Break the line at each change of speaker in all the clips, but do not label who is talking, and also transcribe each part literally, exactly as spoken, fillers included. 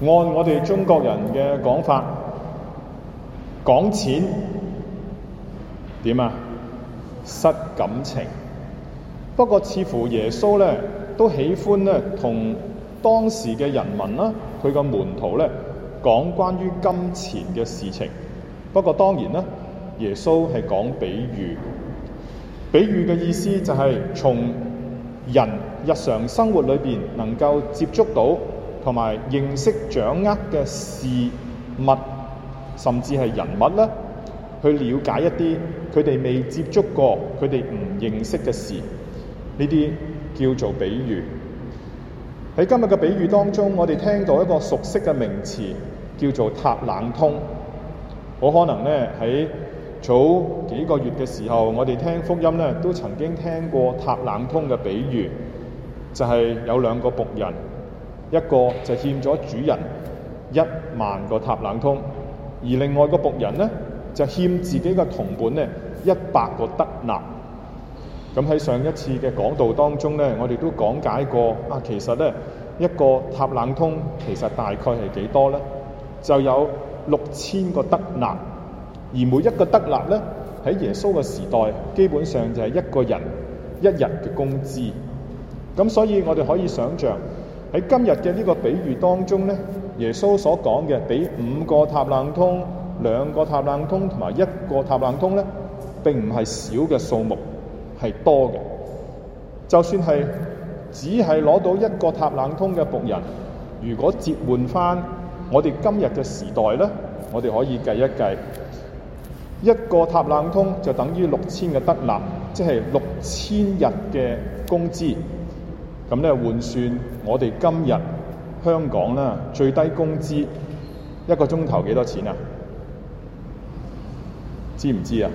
按我哋中國人嘅講法，講錢點啊？失感情。不過似乎耶穌咧都喜歡咧同當時嘅人民啦，佢個門徒咧講關於金錢嘅事情。不過當然啦，耶穌係講比喻。比喻嘅意思就係從人日常生活裏邊能夠接觸到同埋認識掌握嘅事物，甚至係人物咧，去了解一啲佢哋未接觸過、佢哋唔認識嘅事，呢啲叫做比喻。喺今日嘅比喻當中，我哋聽到一個熟悉嘅名詞，叫做塔冷通。好可能咧喺早幾個月嘅時候，我哋聽福音咧都曾經聽過塔冷通嘅比喻，就係、是、有兩個僕人，一個就欠咗主人一萬個塔冷通，而另外個僕人咧就欠自己嘅同伴咧一百個德納。咁喺上一次嘅講道當中咧，我哋都講解過啊，其實咧一個塔冷通其實大概係幾多咧？就有六千個德納。而每一個德納咧，喺耶穌嘅時代，基本上就係一個人一日嘅工資。咁所以我哋可以想像喺今日嘅呢個比喻當中咧，耶穌所講嘅俾五個塔冷通、兩個塔冷通同埋一個塔冷通咧，並唔係少嘅數目，係多嘅。就算係只係攞到一個塔冷通嘅僕人，如果折換翻我哋今日嘅時代咧，我哋可以計一計。一個塔冷通就等於六千個德納，即係六千日嘅工資。咁咧換算我哋今日香港啦，最低工資一個鐘頭幾多錢啊？知唔知啊？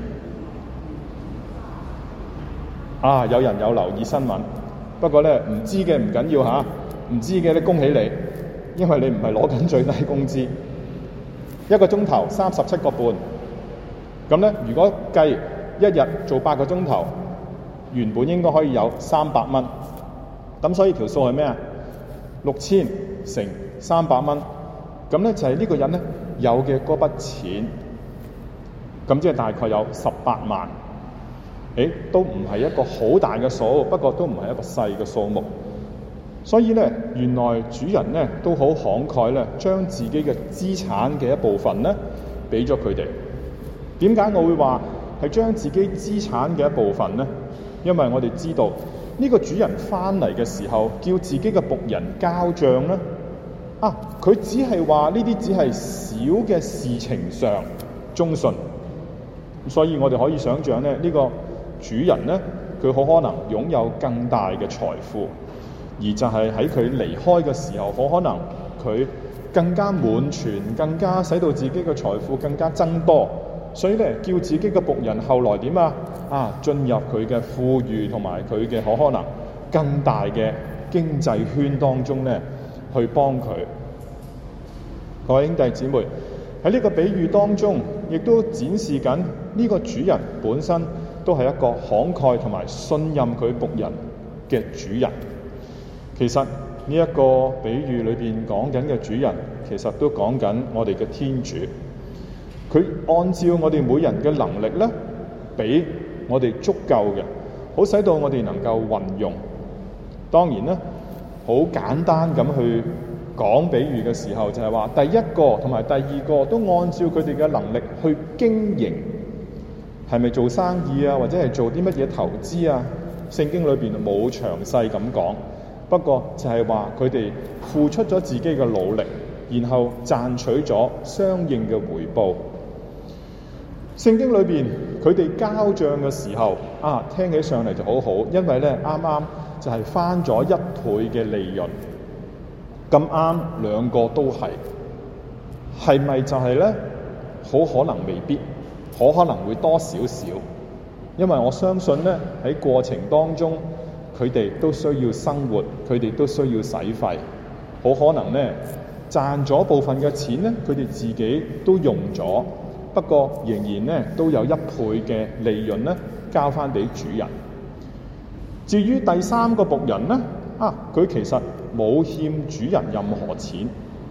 啊，有人有留意新聞，不過咧唔知嘅唔緊要嚇，唔知嘅咧恭喜你，因為你唔係攞緊最低工資。一個鐘頭三十七個半。咁咧，如果計一日做八個鐘頭，原本應該可以有三百蚊。咁所以條數係咩啊？六千乘三百蚊。咁咧就係呢個人咧有嘅嗰筆錢。咁即係大概有十八萬。誒，都唔係一個好大嘅數，不過都唔係一個細嘅數目。所以咧，原來主人咧都好慷慨咧，將自己嘅資產嘅一部分咧俾咗佢哋。點解我會話係將自己資產嘅一部分呢？因為我哋知道呢個主人翻嚟嘅時候，叫自己嘅僕人交帳呢。啊，佢只係話呢啲只係小嘅事情上忠信，所以我哋可以想像咧，呢個主人呢，佢好可能擁有更大嘅財富，而就係喺佢離開嘅時候，好可能佢更加滿全，更加使到自己嘅財富更加增多。所以咧，叫自己嘅僕人後來點啊？啊，進入佢嘅富裕同埋佢嘅可可能更大嘅經濟圈當中咧，去幫佢。各位兄弟姊妹，喺呢個比喻當中，亦都展示緊呢個主人本身都係一個慷慨同埋信任佢僕人嘅主人。其實呢一個比喻裏邊講緊嘅主人，其實都講緊我哋嘅天主。佢按照我哋每人嘅能力咧，俾我哋足夠嘅，好使到我哋能夠運用。當然咧，好簡單咁去講比喻嘅時候，就係話第一個同埋第二個都按照佢哋嘅能力去經營，係咪做生意啊，或者係做啲乜嘢投資啊？聖經裏邊冇詳細咁講，不過就係話佢哋付出咗自己嘅努力，然後賺取咗相應嘅回報。聖經裏邊佢哋交帳嘅時候啊，聽起上嚟就好好，因為咧啱啱就係翻咗一倍嘅利潤，咁啱兩個都係，係咪就係咧？好可能未必，可可能會多少少，因為我相信咧喺過程當中，佢哋都需要生活，佢哋都需要使費，好可能咧賺咗部分嘅錢咧，佢哋自己都用咗。不過仍然咧都有一倍嘅利潤咧交翻俾主人。至於第三個僕人咧，啊佢其實冇欠主人任何錢，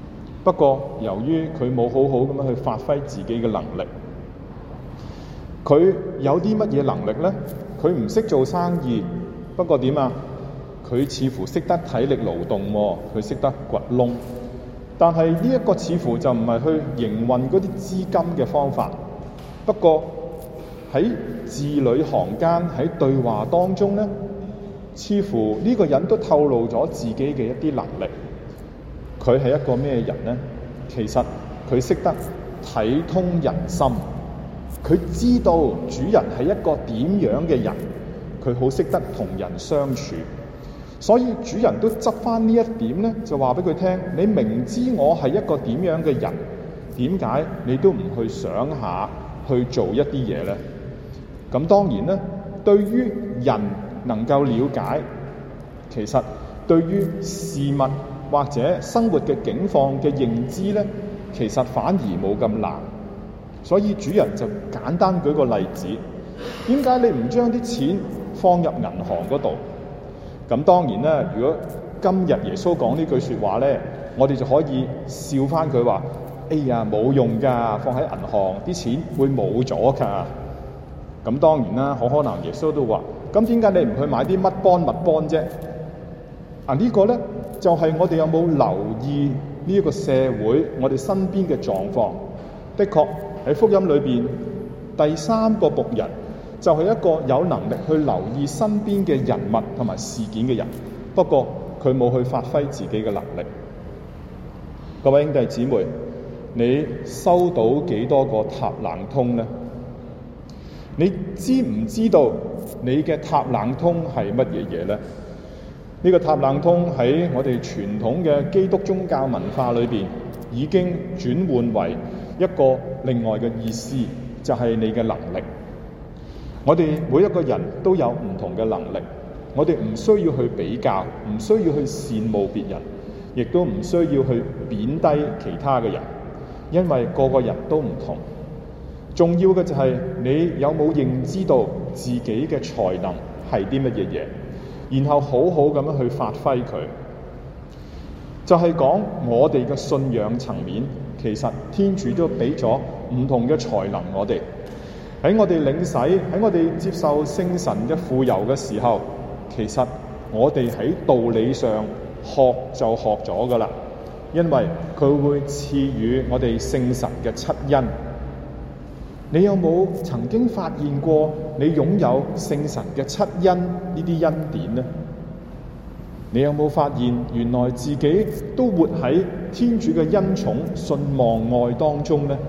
不過由於佢冇好好咁樣去發揮自己嘅能力，佢有啲乜嘢能力呢？佢唔識做生意，不過點啊？佢似乎識得體力勞動喎，佢識得掘窿。但係呢一個似乎就唔係去營運嗰啲資金嘅方法。不過喺字裏行間，喺對話當中呢，似乎呢個人都透露咗自己嘅一啲能力。佢係一個咩人呢？其實佢識得睇通人心，佢知道主人係一個點樣嘅人，佢好識得同人相處。所以主人都執翻呢一點呢，就話俾佢聽：你明知我係一個點樣嘅人，點解你都唔去想下去做一啲嘢呢？咁當然咧，對於人能夠了解，其實對於事物或者生活嘅境況嘅認知咧，其實反而冇咁難。所以主人就簡單舉個例子：點解你唔將啲錢放入銀行嗰度？咁當然啦，如果今日耶穌講呢句説話咧，我哋就可以笑翻佢話：哎呀，冇用㗎，放喺銀行啲錢會冇咗㗎。咁當然啦，好可能耶穌都話：咁點解你唔去買啲乜幫乜幫啫？啊，這個、呢個咧就係、是、我哋有冇留意呢一個社會我哋身邊嘅狀況？的確喺福音裏邊，第三個僕人就係一個有能力去留意身邊嘅人物同埋事件嘅人，不過佢冇去發揮自己嘅能力。各位兄弟姊妹，你收到幾多個塔冷通呢？你知唔知道你嘅塔冷通係乜嘢嘢呢？呢個塔冷通喺我哋傳統嘅基督宗教文化裏邊，已經轉換為一個另外嘅意思，就係你嘅能力。我哋每一個人都有唔同嘅能力，我哋唔需要去比較，唔需要去羨慕別人，亦都唔需要去貶低其他嘅人，因為個個人都唔同。重要嘅就係你有冇認知到自己嘅才能係啲乜嘢嘢，然後好好咁樣去發揮佢。就係講我哋嘅信仰層面，其實天主都俾咗唔同嘅才能我哋。喺我哋領洗，喺我哋接受聖神嘅傅油嘅時候，其實我哋喺道理上學就學咗噶啦，因為佢會賜予我哋聖神嘅七恩。你有冇曾經發現過你擁有聖神嘅七恩呢啲恩典呢？你有冇發現原來自己都活喺天主嘅恩寵、信望愛當中呢？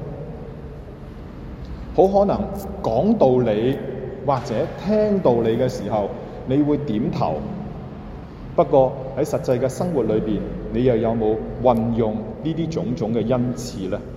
好可能講道理或者聽道理嘅時候，你會點頭。不過喺實際嘅生活裏邊，你又有冇運用呢啲種種嘅恩賜呢？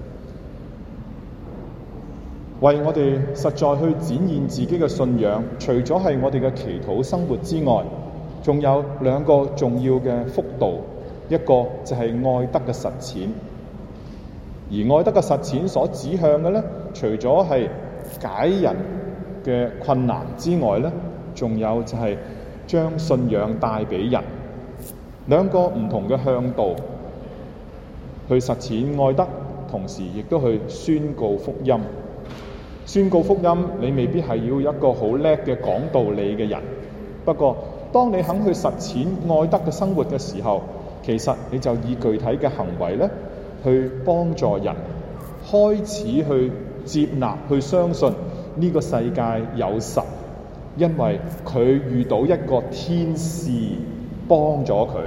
為我哋實在去展現自己嘅信仰，除咗係我哋嘅祈禱生活之外，仲有兩個重要嘅幅度，一個就係愛德嘅實踐。而愛德嘅實踐所指向嘅咧，除咗係解人嘅困難之外咧，仲有就係將信仰帶俾人，兩個唔同嘅向度去實踐愛德，同時亦都去宣告福音。宣告福音，你未必係要一個好叻嘅講道理嘅人，不過當你肯去實踐愛德嘅生活嘅時候，其實你就以具體嘅行為咧，去幫助人，開始去接納、去相信呢個世界有神，因為佢遇到一個天使幫咗佢。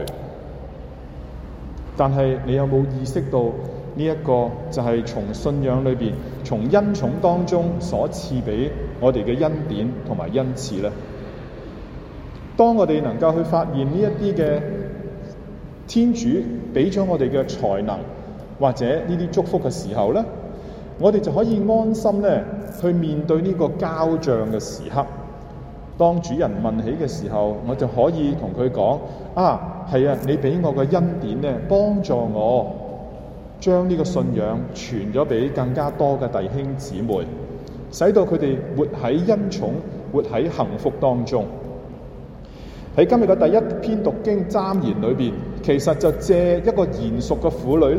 但係你有冇意識到呢一個就係從信仰裏邊、從恩寵當中所賜俾我哋嘅恩典同埋恩賜呢？當我哋能夠去發現呢一啲嘅天主俾咗我哋嘅才能或者呢啲祝福嘅時候呢，我哋就可以安心咧去面對呢個交賬嘅時刻。當主人問起嘅時候，我就可以同佢講：啊，係啊，你俾我嘅恩典咧，幫助我將呢個信仰傳咗俾更加多嘅弟兄姊妹，使到佢哋活喺恩寵、活喺幸福當中。喺今日嘅第一篇讀經箴言裏邊，其實就借一個賢淑嘅婦女咧，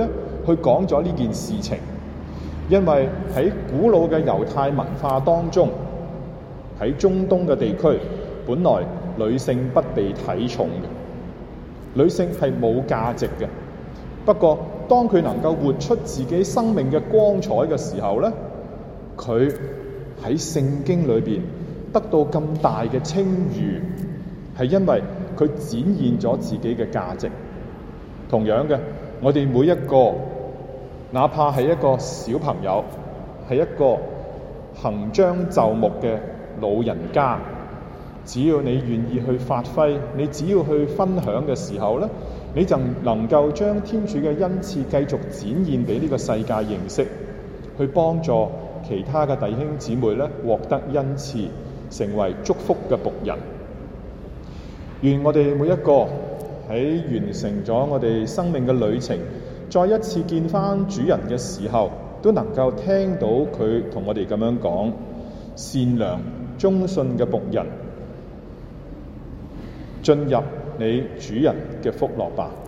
去講咗呢件事情。因為喺古老嘅猶太文化當中，喺中東嘅地區，本來女性不被睇重嘅，女性係冇價值嘅。不過當佢能夠活出自己生命嘅光彩嘅時候咧，佢喺聖經裏邊得到咁大嘅稱譽，係因為佢展現咗自己嘅價值。同樣嘅，我哋每一個，哪怕係一個小朋友，係一個行將就木嘅老人家，只要你願意去發揮，你只要去分享嘅時候咧，你就能夠將天主嘅恩賜繼續展現俾呢個世界認識，去幫助其他嘅弟兄姊妹咧獲得恩賜，成為祝福嘅僕人。願我哋每一個喺完成咗我哋生命嘅旅程，再一次見翻主人嘅時候，都能夠聽到佢同我哋咁樣講：善良忠信嘅僕人，進入你主人嘅福樂吧。